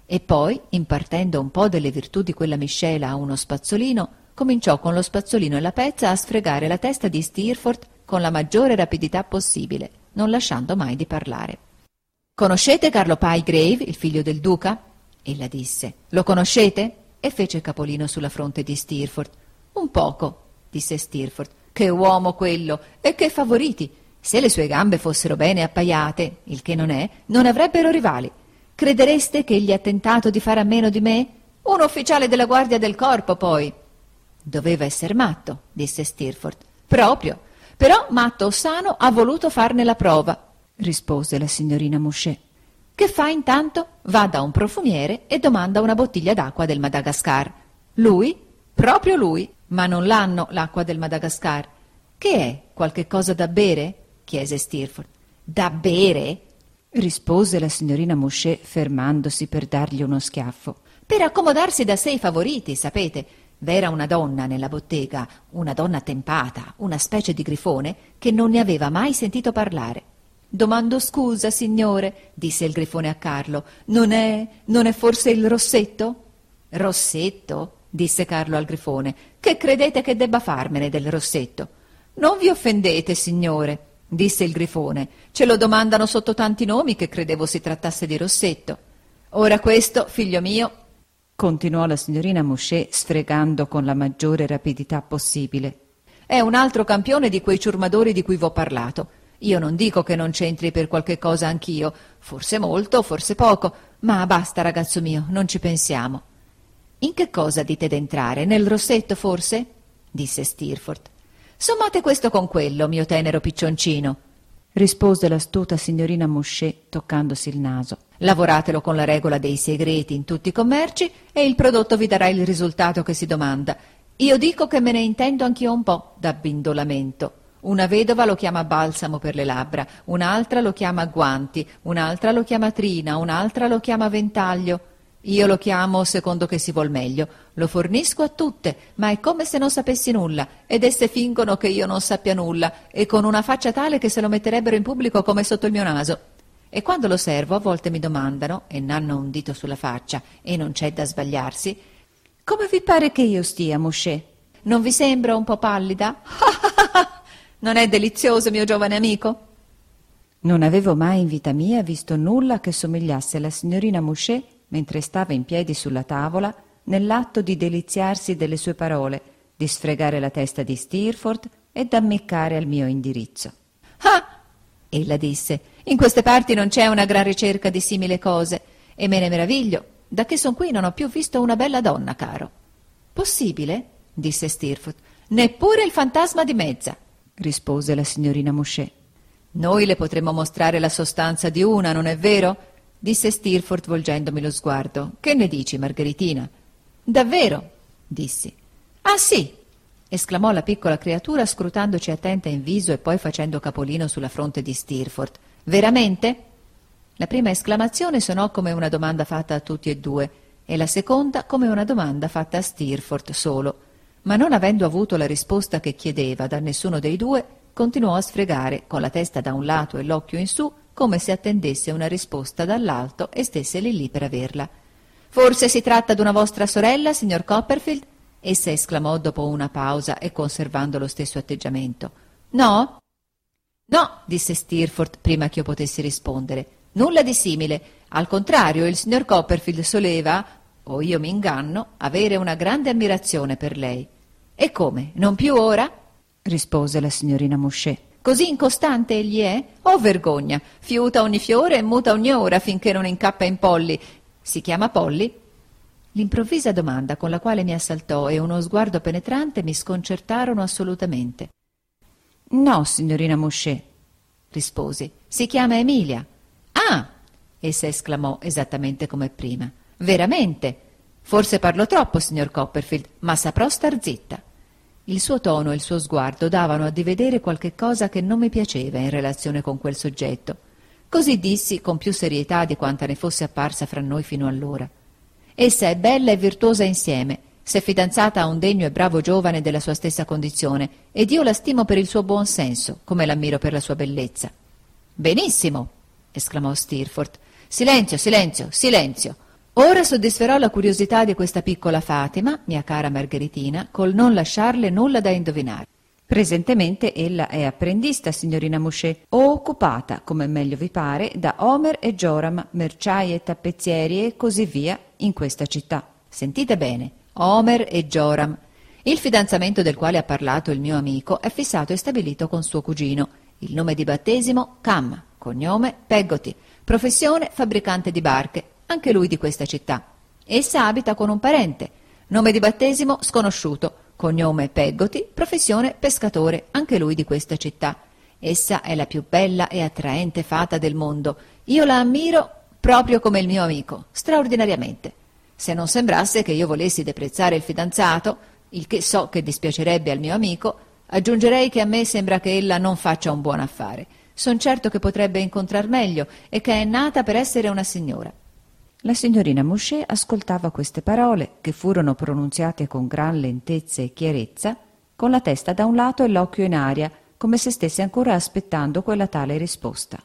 Speaker 1: e poi, impartendo un po' delle virtù di quella miscela a uno spazzolino, cominciò con lo spazzolino e la pezza a sfregare la testa di Steerforth con la maggiore rapidità possibile, non lasciando mai di parlare. «Conoscete Carlo Pyegrave, il figlio del duca?» Ella disse. «Lo conoscete?» E fece capolino sulla fronte di Steerforth. «Un poco», disse Steerforth. «Che uomo quello! E che favoriti! Se le sue gambe fossero bene appaiate, il che non è, non avrebbero rivali. Credereste che egli ha tentato di fare a meno di me? Un ufficiale della guardia del corpo, poi!» «Doveva esser matto», disse Steerforth. «Proprio. Però, matto o sano, ha voluto farne la prova», rispose la signorina Mouchet. «Che fa intanto? Va da un profumiere e domanda una bottiglia d'acqua del Madagascar. Lui? Proprio lui. Ma non l'hanno l'acqua del Madagascar. Che è? Qualche cosa da bere?» chiese Steerforth. «Da bere?» rispose la signorina Mouchet, fermandosi per dargli uno schiaffo. «Per accomodarsi da sé i favoriti, sapete. V'era una donna nella bottega, una donna tempata, una specie di grifone, che non ne aveva mai sentito parlare. «Domando scusa, signore», disse il grifone a Carlo. Non è forse il Rossetto?» «Rossetto?» disse Carlo al grifone. «Che credete che debba farmene del Rossetto?» «Non vi offendete, signore», disse il grifone. «Ce lo domandano sotto tanti nomi che credevo si trattasse di Rossetto. Ora questo, figlio mio», continuò la signorina Mouchet sfregando con la maggiore rapidità possibile, «è un altro campione di quei ciurmadori di cui v'ho parlato. Io non dico che non c'entri per qualche cosa anch'io, forse molto, forse poco, ma basta, ragazzo mio, non ci pensiamo». «In che cosa dite d'entrare? Nel Rossetto, forse?» disse Steerforth. «Sommate questo con quello, mio tenero piccioncino», rispose l'astuta signorina Mouchet toccandosi il naso. «Lavoratelo con la regola dei segreti in tutti i commerci e il prodotto vi darà il risultato che si domanda. Io dico che me ne intendo anch'io un po' d'abbindolamento. Una vedova lo chiama balsamo per le labbra, un'altra lo chiama guanti, un'altra lo chiama trina, un'altra lo chiama ventaglio. Io lo chiamo secondo che si vuol meglio. Lo fornisco a tutte, ma è come se non sapessi nulla, ed esse fingono che io non sappia nulla, e con una faccia tale che se lo metterebbero in pubblico come sotto il mio naso. E quando lo servo a volte mi domandano, e n'hanno un dito sulla faccia, e non c'è da sbagliarsi: «Come vi pare che io stia, Mouchet? Non vi sembra un po' pallida?» «Non è delizioso, mio giovane amico?» Non avevo mai in vita mia visto nulla che somigliasse alla signorina Mouchet mentre stava in piedi sulla tavola, nell'atto di deliziarsi delle sue parole, di sfregare la testa di Steerforth e d'ammiccare al mio indirizzo. «Ah!» ella disse. «In queste parti non c'è una gran ricerca di simili cose, e me ne meraviglio. Da che son qui non ho più visto una bella donna, caro». «Possibile?» disse Steerforth. «Neppure il fantasma di Mezza», rispose la signorina Mouchet. «Noi le potremmo mostrare la sostanza di una, non è vero?» disse Steerforth volgendomi lo sguardo. «Che ne dici, Margheritina?» «Davvero?» dissi. «Ah, sì!» esclamò la piccola creatura scrutandoci attenta in viso e poi facendo capolino sulla fronte di Steerforth. «Veramente?» La prima esclamazione sonò come una domanda fatta a tutti e due, e la seconda come una domanda fatta a Steerforth solo. Ma non avendo avuto la risposta che chiedeva da nessuno dei due, continuò a sfregare, con la testa da un lato e l'occhio in su, come se attendesse una risposta dall'alto e stesse lì per averla. «Forse si tratta d'una vostra sorella, signor Copperfield?» essa esclamò dopo una pausa e conservando lo stesso atteggiamento. «No?» «No», disse Steerforth prima che io potessi rispondere. «Nulla di simile. Al contrario, il signor Copperfield soleva, o io mi inganno, avere una grande ammirazione per lei». «E come? Non più ora?» rispose la signorina Mouchet. «Così incostante egli è? Oh, vergogna! Fiuta ogni fiore e muta ogni ora finché non incappa in Polly. Si chiama Polly?» L'improvvisa domanda con la quale mi assaltò e uno sguardo penetrante mi sconcertarono assolutamente. «No, signorina Mouchet», risposi. «Si chiama Emilia». «Ah!» essa esclamò esattamente come prima. «Veramente? Forse parlo troppo, signor Copperfield, ma saprò star zitta». Il suo tono e il suo sguardo davano a divedere qualche cosa che non mi piaceva in relazione con quel soggetto. Così dissi con più serietà di quanta ne fosse apparsa fra noi fino allora. «Essa è bella e virtuosa insieme, s'è fidanzata a un degno e bravo giovane della sua stessa condizione, ed io la stimo per il suo buon senso, come l'ammiro per la sua bellezza». «Benissimo!» esclamò Steerforth. «Silenzio, silenzio, silenzio! Ora soddisferò la curiosità di questa piccola Fatima, mia cara Margheritina, col non lasciarle nulla da indovinare. Presentemente ella è apprendista, signorina Mouchet, o occupata, come meglio vi pare, da Homer e Joram, merciai e tappezzieri e così via, in questa città. Sentite bene, Homer e Joram. Il fidanzamento del quale ha parlato il mio amico è fissato e stabilito con suo cugino. Il nome di battesimo Cam, cognome Peggotty, professione fabbricante di barche, anche lui di questa città. Essa abita con un parente, nome di battesimo sconosciuto, cognome Peggotty, professione pescatore, anche lui di questa città. Essa è la più bella e attraente fata del mondo. Io la ammiro proprio come il mio amico, straordinariamente. Se non sembrasse che io volessi deprezzare il fidanzato, il che so che dispiacerebbe al mio amico, aggiungerei che a me sembra che ella non faccia un buon affare. Son certo che potrebbe incontrar meglio e che è nata per essere una signora. La signorina Mouchet ascoltava queste parole, che furono pronunziate con gran lentezza e chiarezza, con la testa da un lato e l'occhio in aria, come se stesse ancora aspettando quella tale risposta.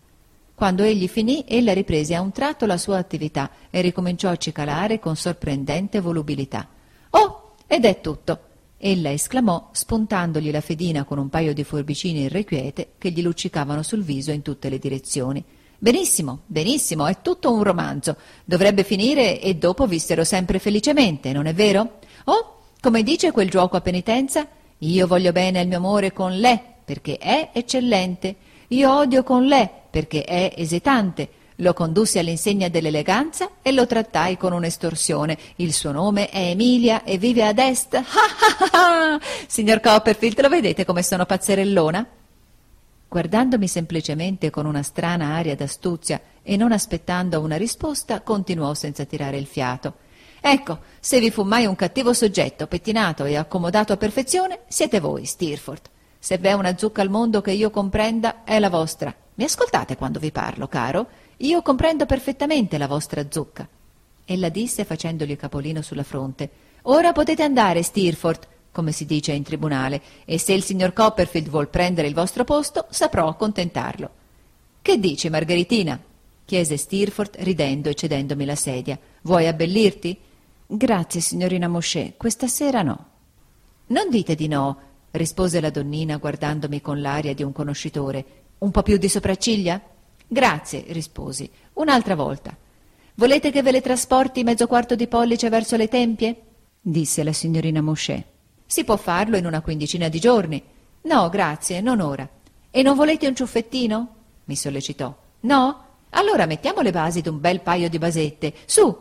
Speaker 1: Quando egli finì, ella riprese a un tratto la sua attività e ricominciò a cicalare con sorprendente volubilità. «Oh, ed è tutto!» ella esclamò, spuntandogli la fedina con un paio di forbicine irrequiete che gli luccicavano sul viso in tutte le direzioni. «Benissimo, benissimo, è tutto un romanzo. Dovrebbe finire e dopo vissero sempre felicemente, non è vero? Oh, come dice quel giuoco a penitenza? Io voglio bene al mio amore con lei, perché è eccellente. Io odio con lei, perché è esitante. Lo condussi all'insegna dell'eleganza e lo trattai con un'estorsione. Il suo nome è Emilia e vive ad est. Ah ah ah! Signor Copperfield, lo vedete come sono pazzerellona?» Guardandomi semplicemente con una strana aria d'astuzia e non aspettando una risposta, continuò senza tirare il fiato. «Ecco, se vi fu mai un cattivo soggetto, pettinato e accomodato a perfezione, siete voi, Steerforth. Se v'è una zucca al mondo che io comprenda, è la vostra. Mi ascoltate quando vi parlo, caro? Io comprendo perfettamente la vostra zucca». Ella disse facendogli capolino sulla fronte. «Ora potete andare, Steerforth, come si dice in tribunale, e se il signor Copperfield vuol prendere il vostro posto, saprò accontentarlo». «Che dici, Margheritina?» chiese Steerforth, ridendo e cedendomi la sedia. «Vuoi abbellirti?» «Grazie, signorina Mouchet, questa sera no». «Non dite di no», rispose la donnina guardandomi con l'aria di un conoscitore. «Un po' più di sopracciglia?» «Grazie», risposi, «un'altra volta». «Volete che ve le trasporti mezzo quarto di pollice verso le tempie?» disse la signorina Mouchet. «Si può farlo in una quindicina di giorni». «No, grazie, non ora». «E non volete un ciuffettino?» mi sollecitò. «No? Allora mettiamo le basi d'un bel paio di basette. Su!»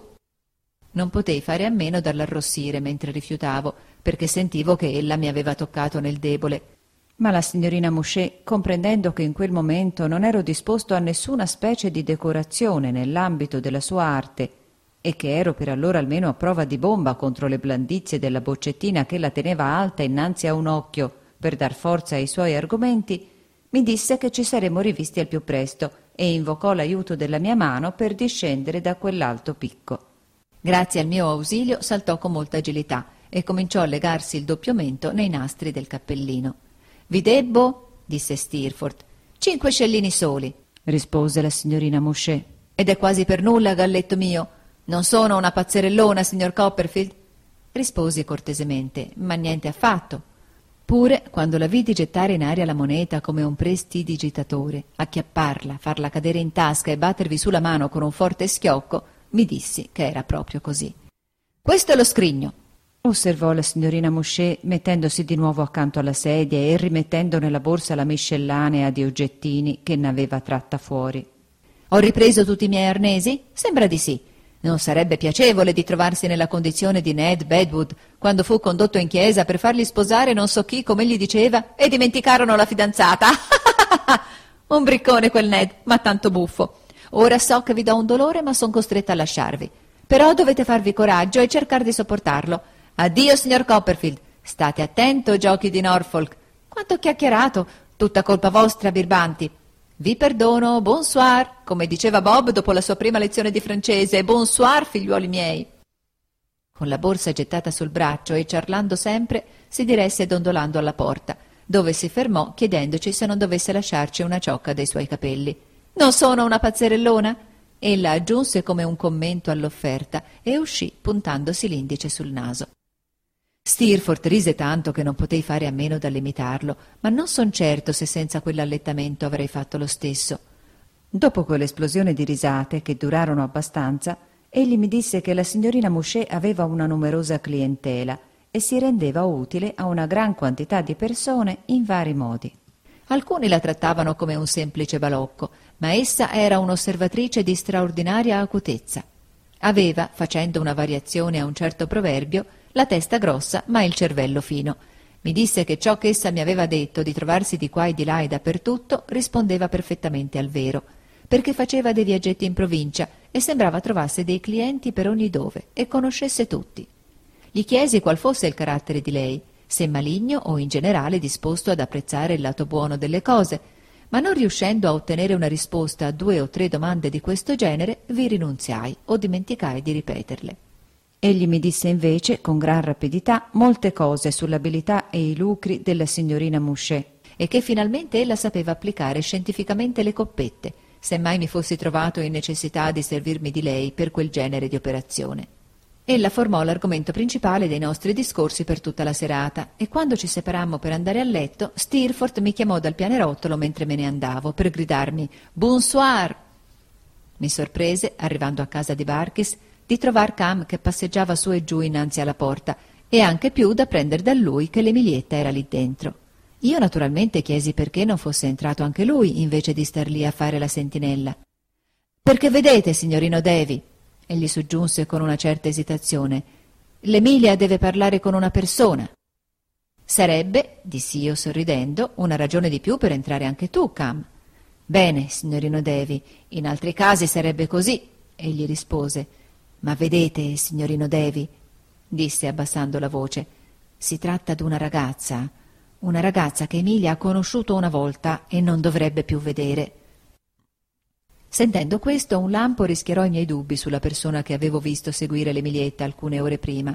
Speaker 1: Non potei fare a meno dall'arrossire mentre rifiutavo, perché sentivo che ella mi aveva toccato nel debole. Ma la signorina Mouchet, comprendendo che in quel momento non ero disposto a nessuna specie di decorazione nell'ambito della sua arte e che ero per allora almeno a prova di bomba contro le blandizie della boccettina che la teneva alta innanzi a un occhio per dar forza ai suoi argomenti, mi disse che ci saremmo rivisti al più presto e invocò l'aiuto della mia mano per discendere da quell'alto picco. Grazie al mio ausilio saltò con molta agilità e cominciò a legarsi il doppio mento nei nastri del cappellino. «Vi debbo?» disse Steerforth. «5 scellini soli», rispose la signorina Mouchet. «Ed è quasi per nulla, galletto mio. Non sono una pazzerellona, signor Copperfield?» Risposi cortesemente, ma niente affatto. Pure, quando la vidi gettare in aria la moneta come un prestidigitatore, acchiapparla, farla cadere in tasca e battervi su la mano con un forte schiocco, mi dissi che era proprio così. «Questo è lo scrigno», osservò la signorina Mouchet, mettendosi di nuovo accanto alla sedia e rimettendo nella borsa la miscellanea di oggettini che n'aveva tratta fuori. «Ho ripreso tutti i miei arnesi? Sembra di sì. Non sarebbe piacevole di trovarsi nella condizione di Ned Bedwood, quando fu condotto in chiesa per fargli sposare non so chi, come egli diceva, e dimenticarono la fidanzata. Un briccone quel Ned, ma tanto buffo. Ora so che vi do un dolore, ma son costretta a lasciarvi. Però dovete farvi coraggio e cercare di sopportarlo. Addio, signor Copperfield. State attento, giochi di Norfolk. Quanto chiacchierato, tutta colpa vostra, birbanti. Vi perdono, bonsoir, come diceva Bob dopo la sua prima lezione di francese. Bonsoir, figliuoli miei». Con la borsa gettata sul braccio e ciarlando sempre, si diresse dondolando alla porta, dove si fermò chiedendoci se non dovesse lasciarci una ciocca dei suoi capelli. «Non sono una pazzerellona?» Ella aggiunse come un commento all'offerta e uscì puntandosi l'indice sul naso. Steerforth rise tanto che non potei fare a meno dall'imitarlo, ma non son certo se senza quell'allettamento avrei fatto lo stesso. Dopo quell'esplosione di risate, che durarono abbastanza, egli mi disse che la signorina Mouchet aveva una numerosa clientela e si rendeva utile a una gran quantità di persone in vari modi. Alcuni la trattavano come un semplice balocco, ma essa era un'osservatrice di straordinaria acutezza. Aveva, facendo una variazione a un certo proverbio, la testa grossa ma il cervello fino. Mi disse che ciò che essa mi aveva detto di trovarsi di qua e di là e dappertutto rispondeva perfettamente al vero, perché faceva dei viaggetti in provincia e sembrava trovasse dei clienti per ogni dove e conoscesse tutti. Gli chiesi qual fosse il carattere di lei, se maligno o in generale disposto ad apprezzare il lato buono delle cose, ma non riuscendo a ottenere una risposta a 2 o 3 domande di questo genere, vi rinunziai o dimenticai di ripeterle. Egli mi disse invece, con gran rapidità, molte cose sull'abilità e i lucri della signorina Mouchet, e che finalmente ella sapeva applicare scientificamente le coppette, se mai mi fossi trovato in necessità di servirmi di lei per quel genere di operazione. Ella formò l'argomento principale dei nostri discorsi per tutta la serata, e quando ci separammo per andare a letto, Steerforth mi chiamò dal pianerottolo mentre me ne andavo, per gridarmi «Bonsoir!». Mi sorprese, arrivando a casa di Barkis, di trovar Cam che passeggiava su e giù innanzi alla porta, e anche più da prendere da lui che l'Emilietta era lì dentro. Io naturalmente chiesi perché non fosse entrato anche lui, invece di star lì a fare la sentinella. «Perché vedete, signorino Davy», egli soggiunse con una certa esitazione, «l'Emilia deve parlare con una persona». «Sarebbe», dissi io sorridendo, «una ragione di più per entrare anche tu, Cam». «Bene, signorino Davy, in altri casi sarebbe così», egli rispose. «Ma vedete, signorino Davy», disse abbassando la voce, «si tratta d'una ragazza che Emilia ha conosciuto una volta e non dovrebbe più vedere». Sentendo questo, un lampo rischiarò i miei dubbi sulla persona che avevo visto seguire l'Emilietta alcune ore prima.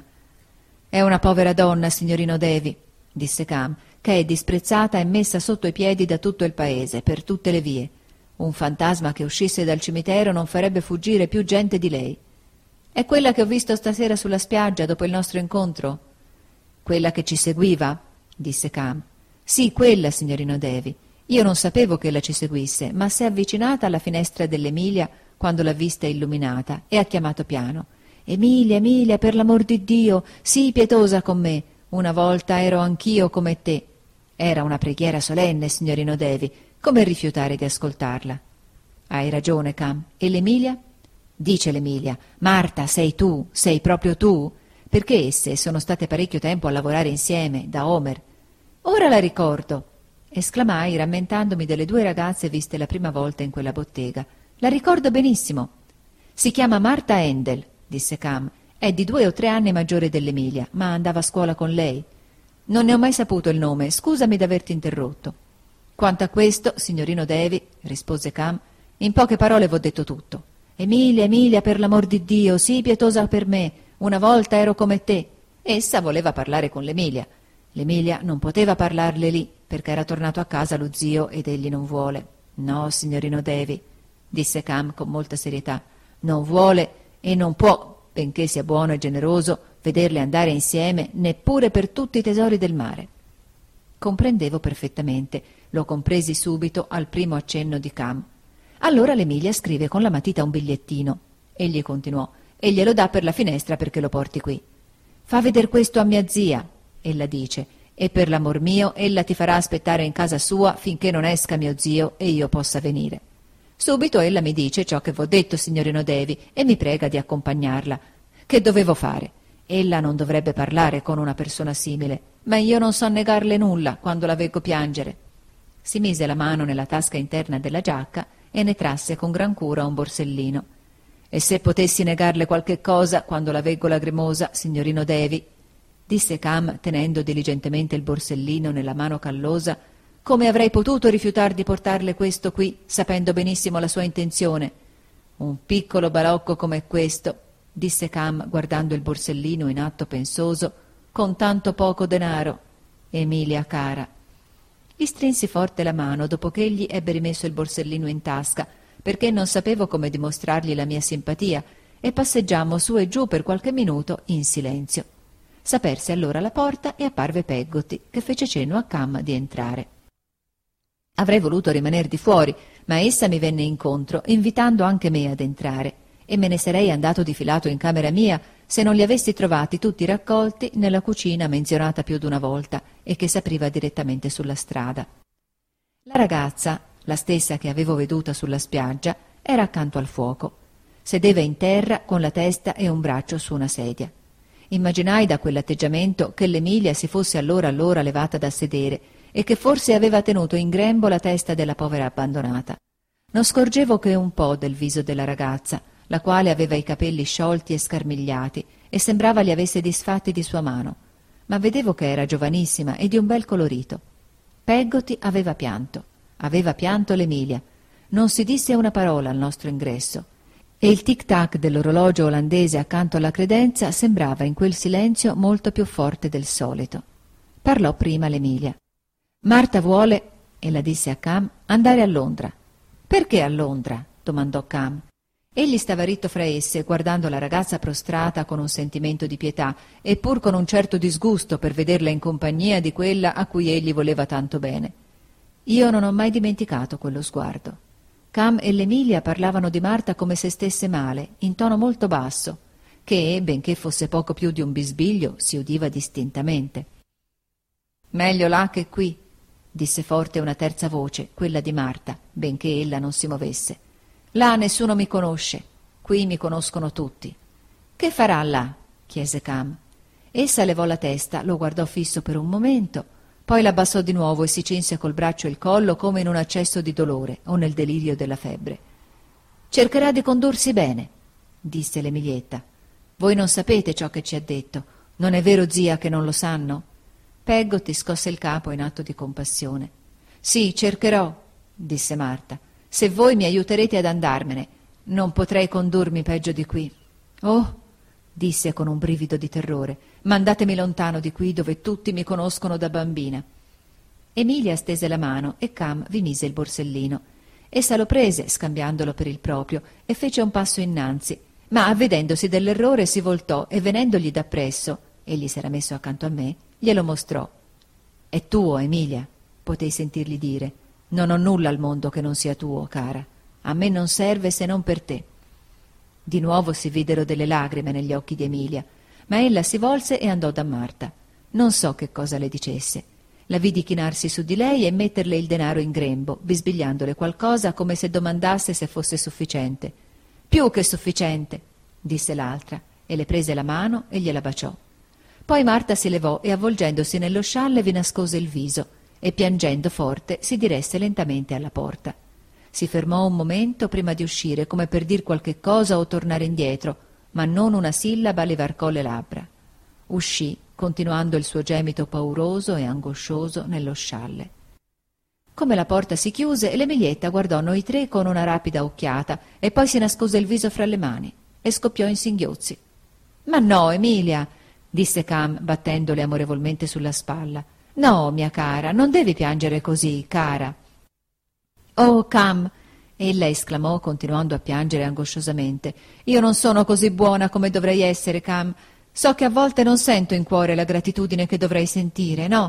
Speaker 1: «È una povera donna, signorino Davy», disse Cam, «che è disprezzata e messa sotto i piedi da tutto il paese, per tutte le vie. Un fantasma che uscisse dal cimitero non farebbe fuggire più gente di lei». «È quella che ho visto stasera sulla spiaggia dopo il nostro incontro?» «Quella che ci seguiva?» disse Cam. «Sì, quella, signorino Davy. Io non sapevo che ella ci seguisse, ma s'è avvicinata alla finestra dell'Emilia quando l'ha vista illuminata e ha chiamato piano. «Emilia, Emilia, per l'amor di Dio, sii pietosa con me. Una volta ero anch'io come te». Era una preghiera solenne, signorino Davy. Come rifiutare di ascoltarla? «Hai ragione, Cam. E l'Emilia?» Dice l'Emilia, «Marta, sei tu, sei proprio tu?» Perché esse sono state parecchio tempo a lavorare insieme, da Homer. «Ora la ricordo», esclamai rammentandomi delle 2 ragazze viste la prima volta in quella bottega. «La ricordo benissimo». «Si chiama Marta Endel», disse Cam. «È di 2 o 3 anni maggiore dell'Emilia, ma andava a scuola con lei». «Non ne ho mai saputo il nome, scusami d'averti interrotto». «Quanto a questo, signorino Davy», rispose Cam, «in poche parole v'ho detto tutto. Emilia, Emilia, per l'amor di Dio, sii pietosa per me. Una volta ero come te». Essa voleva parlare con l'Emilia. L'Emilia non poteva parlarle lì, perché era tornato a casa lo zio ed egli non vuole. «No, signorino Davy», disse Cam con molta serietà, «non vuole e non può, benché sia buono e generoso, vederle andare insieme neppure per tutti i tesori del mare». Comprendevo perfettamente, lo compresi subito al primo accenno di Cam. Allora l'Emilia scrive con la matita un bigliettino. Egli continuò, «e glielo dà per la finestra perché lo porti qui». «Fa veder questo a mia zia», ella dice, «e per l'amor mio ella ti farà aspettare in casa sua finché non esca mio zio e io possa venire». Subito ella mi dice ciò che v'ho detto, signorino Davy, e mi prega di accompagnarla. Che dovevo fare? Ella non dovrebbe parlare con una persona simile, ma io non so negarle nulla quando la veggo piangere. Si mise la mano nella tasca interna della giacca e ne trasse con gran cura un borsellino. «E se potessi negarle qualche cosa quando la veggo lagrimosa, signorino Davy», disse Cam tenendo diligentemente il borsellino nella mano callosa, «come avrei potuto rifiutar di portarle questo qui, sapendo benissimo la sua intenzione?» «Un piccolo balocco come questo», disse Cam guardando il borsellino in atto pensoso, «con tanto poco denaro. Emilia cara». Gli strinsi forte la mano dopo che egli ebbe rimesso il borsellino in tasca, perché non sapevo come dimostrargli la mia simpatia, e passeggiammo su e giù per qualche minuto in silenzio. S'aperse allora la porta e apparve Peggotty, che fece cenno a Cam di entrare. Avrei voluto rimaner di fuori, ma essa mi venne incontro, invitando anche me ad entrare, e me ne sarei andato difilato in camera mia se non li avessi trovati tutti raccolti nella cucina menzionata più d'una volta e che s'apriva direttamente sulla strada. La ragazza, la stessa che avevo veduta sulla spiaggia, era accanto al fuoco. Sedeva in terra con la testa e un braccio su una sedia. Immaginai da quell'atteggiamento che l'Emilia si fosse allora levata da sedere e che forse aveva tenuto in grembo la testa della povera abbandonata. Non scorgevo che un po' del viso della ragazza, la quale aveva i capelli sciolti e scarmigliati e sembrava li avesse disfatti di sua mano, ma vedevo che era giovanissima e di un bel colorito. Peggotty aveva pianto l'Emilia. Non si disse una parola al nostro ingresso, e il tic-tac dell'orologio olandese accanto alla credenza sembrava in quel silenzio molto più forte del solito. Parlò prima l'Emilia. «Marta vuole», ella disse a Cam, «andare a Londra». «Perché a Londra?» domandò Cam. Egli stava ritto fra esse, guardando la ragazza prostrata con un sentimento di pietà e pur con un certo disgusto per vederla in compagnia di quella a cui egli voleva tanto bene. Io non ho mai dimenticato quello sguardo. Cam e l'Emilia parlavano di Marta come se stesse male, in tono molto basso, che, benché fosse poco più di un bisbiglio, si udiva distintamente. «Meglio là che qui», disse forte una terza voce, quella di Marta, benché ella non si muovesse. «Là nessuno mi conosce, qui mi conoscono tutti». «Che farà là?» chiese Cam. Essa levò la testa, lo guardò fisso per un momento, poi l'abbassò di nuovo e si cinse col braccio il collo come in un accesso di dolore o nel delirio della febbre. «Cercherà di condursi bene», disse l'Emilietta. «Voi non sapete ciò che ci ha detto. Non è vero, zia, che non lo sanno?» Peggotty scosse il capo in atto di compassione. «Sì, cercherò», disse Marta. «Se voi mi aiuterete ad andarmene, non potrei condurmi peggio di qui». «Oh», disse con un brivido di terrore, «mandatemi lontano di qui dove tutti mi conoscono da bambina». Emilia stese la mano e Cam vi mise il borsellino. Essa lo prese, scambiandolo per il proprio, e fece un passo innanzi, ma avvedendosi dell'errore si voltò e venendogli dappresso, egli s'era messo accanto a me, glielo mostrò. «È tuo, Emilia», potei sentirgli dire. «Non ho nulla al mondo che non sia tuo, cara. A me non serve se non per te». Di nuovo si videro delle lagrime negli occhi di Emilia, ma ella si volse e andò da Marta. Non so che cosa le dicesse. La vidi chinarsi su di lei e metterle il denaro in grembo, bisbigliandole qualcosa come se domandasse se fosse sufficiente. «Più che sufficiente», disse l'altra, e le prese la mano e gliela baciò. Poi Marta si levò e, avvolgendosi nello scialle, vi nascose il viso e, piangendo forte, si diresse lentamente alla porta. Si fermò un momento prima di uscire, come per dir qualche cosa o tornare indietro, ma non una sillaba le varcò le labbra. Uscì, continuando il suo gemito pauroso e angoscioso nello scialle. Come la porta si chiuse, l'Emilietta guardò noi tre con una rapida occhiata e poi si nascose il viso fra le mani e scoppiò in singhiozzi. «Ma no, Emilia!» disse Cam, battendole amorevolmente sulla spalla. «No, mia cara, non devi piangere così, cara». «Oh, Cam!» ella esclamò, continuando a piangere angosciosamente. «Io non sono così buona come dovrei essere, Cam. So che a volte non sento in cuore la gratitudine che dovrei sentire, no?»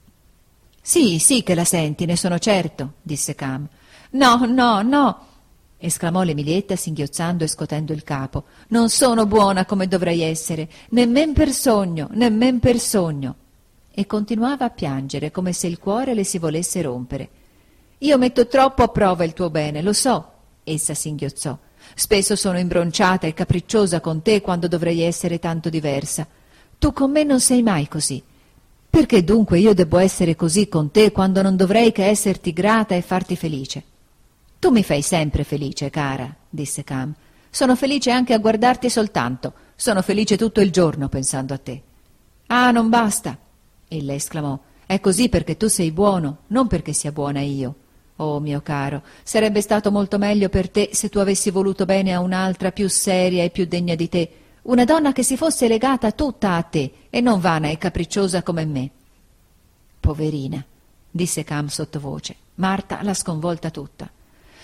Speaker 1: «Sì, sì che la senti, ne sono certo», disse Cam. «No, no, no!» esclamò l'Emilietta singhiozzando e scotendo il capo. «Non sono buona come dovrei essere, nemmen per sogno, nemmen per sogno!» E continuava a piangere come se il cuore le si volesse rompere. «Io metto troppo a prova il tuo bene, lo so», essa singhiozzò. «Spesso sono imbronciata e capricciosa con te quando dovrei essere tanto diversa. Tu con me non sei mai così. Perché dunque io debbo essere così con te quando non dovrei che esserti grata e farti felice?» «Tu mi fai sempre felice, cara», disse Cam. «Sono felice anche a guardarti soltanto. Sono felice tutto il giorno pensando a te». «Ah, non basta», ella esclamò. «È così perché tu sei buono, non perché sia buona io. Oh, mio caro, sarebbe stato molto meglio per te se tu avessi voluto bene a un'altra più seria e più degna di te, una donna che si fosse legata tutta a te e non vana e capricciosa come me». «Poverina», disse Cam sottovoce. Marta la sconvolta tutta.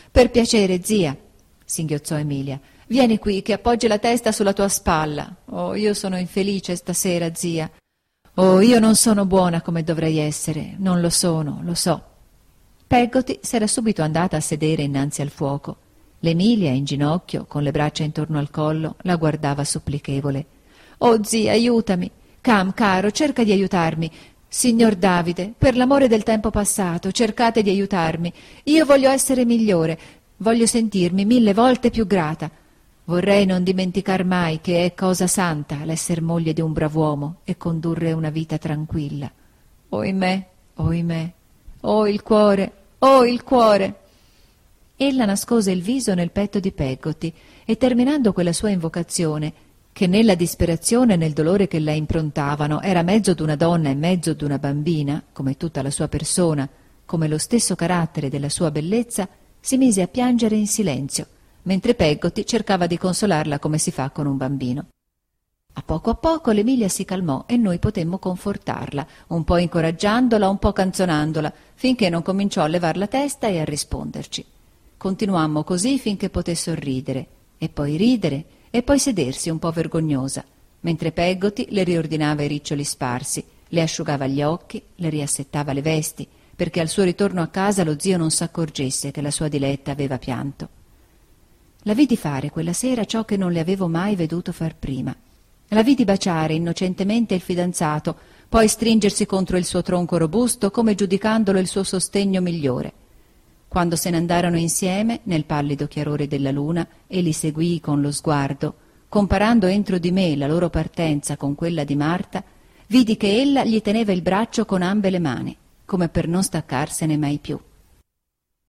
Speaker 1: Per piacere, zia, singhiozzò Emilia. Vieni qui, che appoggi la testa sulla tua spalla. Oh, io sono infelice stasera, zia. Oh, io non sono buona come dovrei essere. Non lo sono, lo so. Peggotty s'era subito andata a sedere innanzi al fuoco. L'Emilia, in ginocchio, con le braccia intorno al collo, la guardava supplichevole. «Oh, zia, aiutami! Cam, caro, cerca di aiutarmi! Signor Davide, per l'amore del tempo passato, cercate di aiutarmi! Io voglio essere migliore, voglio sentirmi 1000 volte più grata! Vorrei non dimenticar mai che è cosa santa l'esser moglie di un brav'uomo e condurre una vita tranquilla! Oimè, oimè! Oh, il cuore! Oh, il cuore!» Ella nascose il viso nel petto di Peggotty e, terminando quella sua invocazione, che nella disperazione e nel dolore che la improntavano era mezzo d'una donna e mezzo d'una bambina, come tutta la sua persona, come lo stesso carattere della sua bellezza, si mise a piangere in silenzio, mentre Peggotty cercava di consolarla come si fa con un bambino. A poco l'Emilia si calmò e noi potemmo confortarla, un po' incoraggiandola, un po' canzonandola, finché non cominciò a levar la testa e a risponderci. Continuammo così finché poté sorridere, e poi ridere, e poi sedersi un po' vergognosa, mentre Peggotty le riordinava i riccioli sparsi, le asciugava gli occhi, le riassettava le vesti, perché al suo ritorno a casa lo zio non s'accorgesse che la sua Diletta aveva pianto. La vidi fare quella sera ciò che non le avevo mai veduto far prima. La vidi baciare innocentemente il fidanzato, poi stringersi contro il suo tronco robusto come giudicandolo il suo sostegno migliore. Quando se ne andarono insieme, nel pallido chiarore della luna, e li seguii con lo sguardo, comparando entro di me la loro partenza con quella di Marta, vidi che ella gli teneva il braccio con ambe le mani, come per non staccarsene mai più.